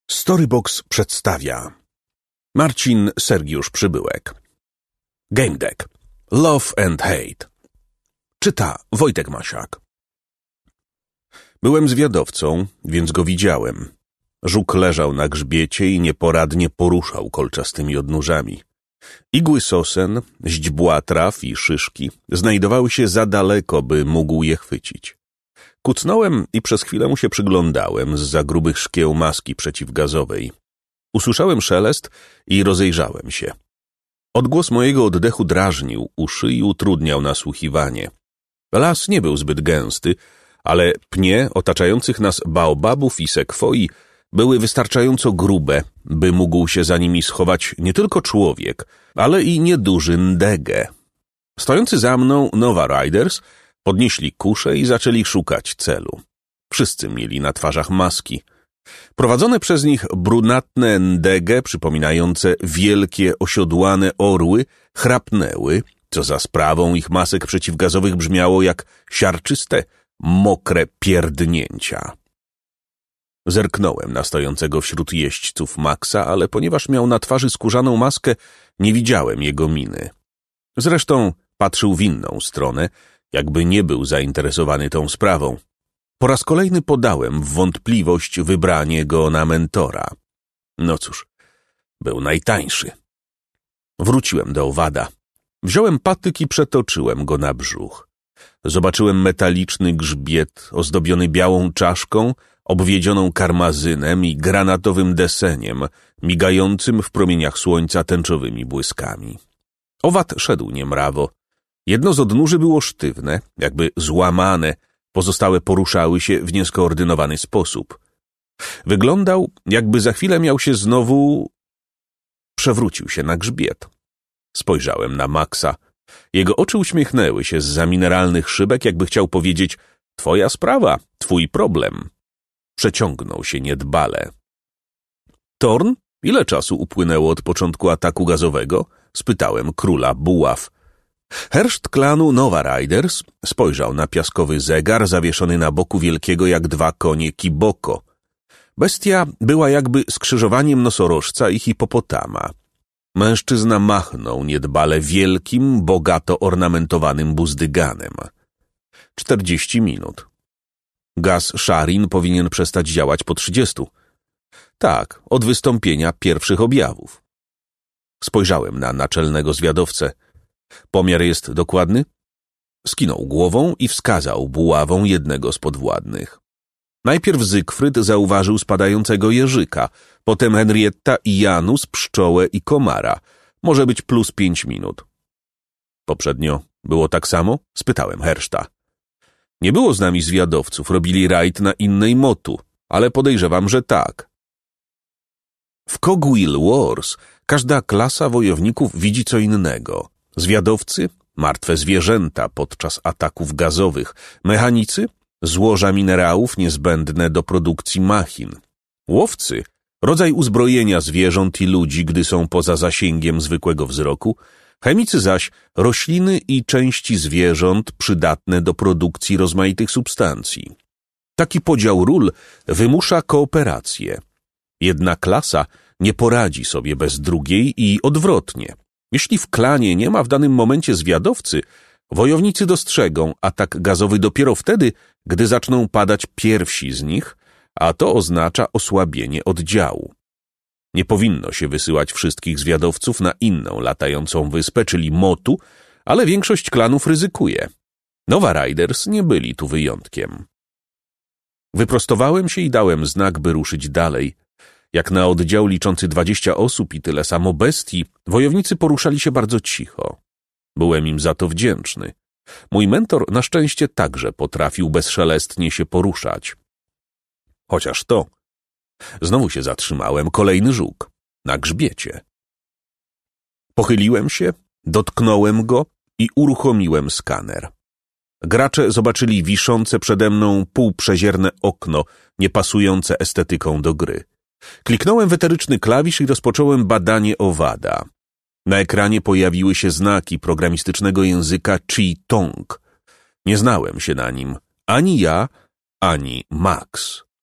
Storybox przedstawia Marcin Sergiusz Przybyłek. Game Deck. Love and Hate. Czyta Wojtek Masiak. Byłem zwiadowcą, więc go widziałem. Żuk leżał na grzbiecie i nieporadnie poruszał kolczastymi odnóżami. Igły sosen, źdźbła traw i szyszki znajdowały się za daleko, by mógł je chwycić. Kucnąłem i przez chwilę mu się przyglądałem zza grubych szkieł maski przeciwgazowej. Usłyszałem szelest i rozejrzałem się. Odgłos mojego oddechu drażnił uszy i utrudniał nasłuchiwanie. Las nie był zbyt gęsty, ale pnie otaczających nas baobabów i sekwoi były wystarczająco grube, by mógł się za nimi schować nie tylko człowiek, ale i nieduży ndege. Stojący za mną Nova Riders podnieśli kusze i zaczęli szukać celu. Wszyscy mieli na twarzach maski. Prowadzone przez nich brunatne ndege, przypominające wielkie, osiodłane orły, chrapnęły, co za sprawą ich masek przeciwgazowych brzmiało jak siarczyste, mokre pierdnięcia. Zerknąłem na stojącego wśród jeźdźców Maxa, ale ponieważ miał na twarzy skórzaną maskę, nie widziałem jego miny. Zresztą patrzył w inną stronę, jakby nie był zainteresowany tą sprawą. Po raz kolejny podałem w wątpliwość wybranie go na mentora. No cóż, był najtańszy. Wróciłem do owada. Wziąłem patyk i przetoczyłem go na brzuch. Zobaczyłem metaliczny grzbiet ozdobiony białą czaszką, obwiedzioną karmazynem i granatowym deseniem, migającym w promieniach słońca tęczowymi błyskami. Owad szedł niemrawo. Jedno z odnóży było sztywne, jakby złamane, pozostałe poruszały się w nieskoordynowany sposób. Wyglądał, jakby za chwilę miał się znowu... Przewrócił się na grzbiet. Spojrzałem na Maxa. Jego oczy uśmiechnęły się zza mineralnych szybek, jakby chciał powiedzieć: twoja sprawa, twój problem. Przeciągnął się niedbale. Thorn, ile czasu upłynęło od początku ataku gazowego? Spytałem króla buław. Herszt klanu Nova Riders spojrzał na piaskowy zegar zawieszony na boku wielkiego jak dwa konie kiboko. Bestia była jakby skrzyżowaniem nosorożca i hipopotama. Mężczyzna machnął niedbale wielkim, bogato ornamentowanym buzdyganem. 40 minut. Gaz Sharin powinien przestać działać po 30. Tak, od wystąpienia pierwszych objawów. Spojrzałem na naczelnego zwiadowcę. Pomiar jest dokładny? Skinął głową i wskazał buławą jednego z podwładnych. Najpierw Zygfryd zauważył spadającego jeżyka, potem Henrietta i Janus, pszczołę i komara. Może być plus 5 minut. Poprzednio było tak samo? Spytałem Herszta. Nie było z nami zwiadowców, robili rajd na innej motu, ale podejrzewam, że tak. W Cogwheel Wars każda klasa wojowników widzi co innego. Zwiadowcy – martwe zwierzęta podczas ataków gazowych, mechanicy – złoża minerałów niezbędne do produkcji machin. Łowcy – rodzaj uzbrojenia zwierząt i ludzi, gdy są poza zasięgiem zwykłego wzroku, chemicy zaś – rośliny i części zwierząt przydatne do produkcji rozmaitych substancji. Taki podział ról wymusza kooperację. Jedna klasa nie poradzi sobie bez drugiej i odwrotnie. Jeśli w klanie nie ma w danym momencie zwiadowcy, wojownicy dostrzegą atak gazowy dopiero wtedy, gdy zaczną padać pierwsi z nich, a to oznacza osłabienie oddziału. Nie powinno się wysyłać wszystkich zwiadowców na inną latającą wyspę, czyli Motu, ale większość klanów ryzykuje. Nova Riders nie byli tu wyjątkiem. Wyprostowałem się i dałem znak, by ruszyć dalej. Jak na oddział liczący 20 osób i tyle samo bestii, wojownicy poruszali się bardzo cicho. Byłem im za to wdzięczny. Mój mentor na szczęście także potrafił bezszelestnie się poruszać. Chociaż to. Znowu się zatrzymałem, kolejny żuk. Na grzbiecie. Pochyliłem się, dotknąłem go i uruchomiłem skaner. Gracze zobaczyli wiszące przede mną półprzezierne okno, niepasujące estetyką do gry. Kliknąłem w eteryczny klawisz i rozpocząłem badanie owada. Na ekranie pojawiły się znaki programistycznego języka Chi-Tong. Nie znałem się na nim, ani ja, ani Max.